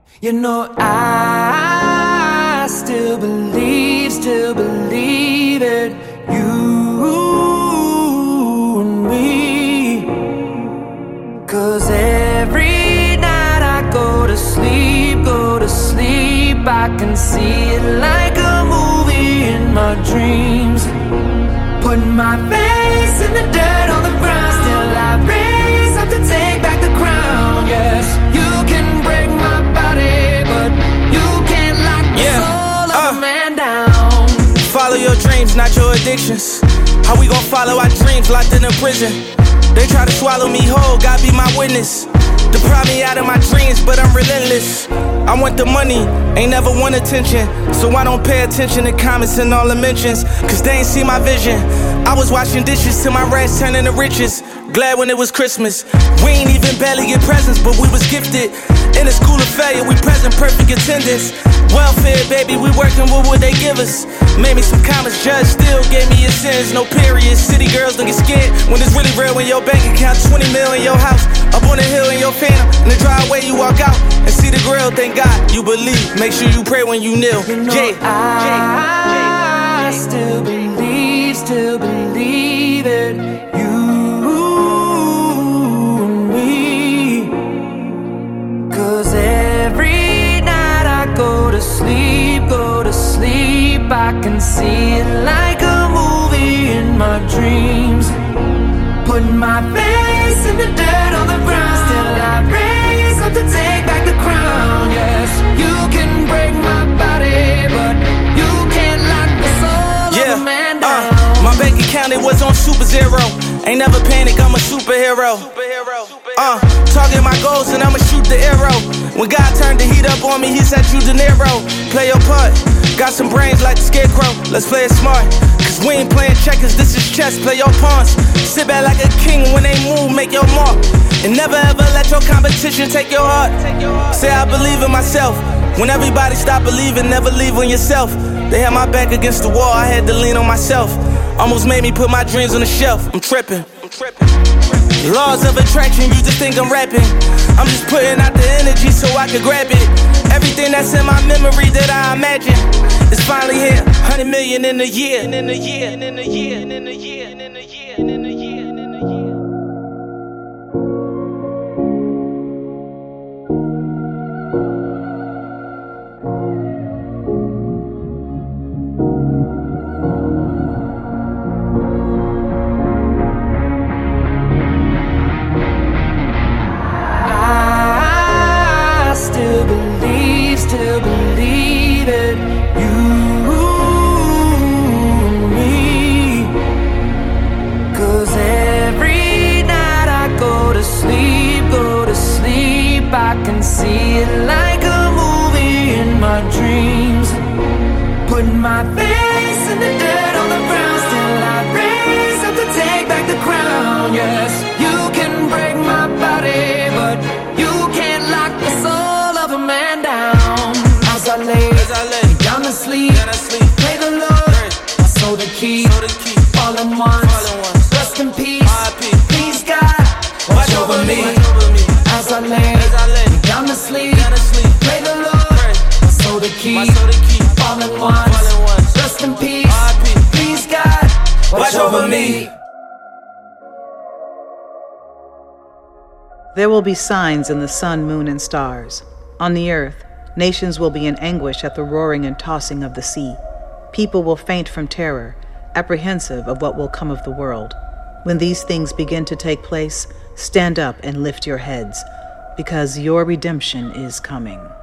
You know I still believe it. You and me. 'Cause every night I go to sleep, I can see it like a movie in my dreams. Putting my face in the dirt on the ground, still I raise up to take back the crown. Yes, you can break my body, but you can't lock the soul of a man down. Follow your dreams, not your addictions. How we gon' follow our dreams locked in a prison? They try to swallow me whole, God be my witness. Deprive me out of my dreams, but I'm relentless. I want the money, ain't never want attention. So I don't pay attention to comments and all the mentions, 'cause they ain't see my vision. I was washing dishes till my rats turned into riches. Glad when it was Christmas. We ain't even barely get presents, but we was gifted. In a school of failure, we present perfect attendance. Welfare, baby, we working with what they give us. Made me some comments, judge still gave me a sentence. No period, city girls don't get scared when it's really real. When your bank account 20 mil in your house, up on the hill in your phantom, in the driveway you walk out and see the grill. Thank God you believe, make sure you pray when you kneel. You know I still believe it. You and me. 'Cause every night I go to sleep, I can see it like a movie in my dreams. Putting my face in the dirt on the ground, still I raise up to take back the crown. Yes, you can break my body, but you can't lock the soul of a man down. My bank account, it was on super zero. Ain't never panic, I'm a superhero. Target my goals and I'ma shoot the arrow. When God turned the heat up on me, he said you De Niro. Play your part, got some brains like the scarecrow. Let's play it smart, 'cause we ain't playing checkers, this is chess, play your pawns. Sit back like a king, when they move, make your mark. And never ever let your competition take your heart. Say I believe in myself, when everybody stop believing, never leave on yourself. They had my back against the wall, I had to lean on myself. Almost made me put my dreams on the shelf, I'm tripping. Laws of attraction, you just think I'm rapping. I'm just putting out the energy so I can grab it. Everything that's in my memory that I imagine is finally here. 100 million in a year. Still believe it. You and me. 'Cause every night I go to sleep, I can see it like a movie in my dreams. Putting my face in the dirt on the ground, still I raise up to take back the crown. Yes, you can break my body, but you can't lock the soul of a man down. As I lay down to sleep, pray the Lord, I sow the key, fallen once, rest in peace, please God, watch over me. As I lay down to sleep, pray the Lord, I sow the key, fallen once, rest in peace, please God, watch over me. There will be signs in the sun, moon, and stars. On the earth, nations will be in anguish at the roaring and tossing of the sea. People will faint from terror, apprehensive of what will come of the world. When these things begin to take place, stand up and lift your heads, because your redemption is coming.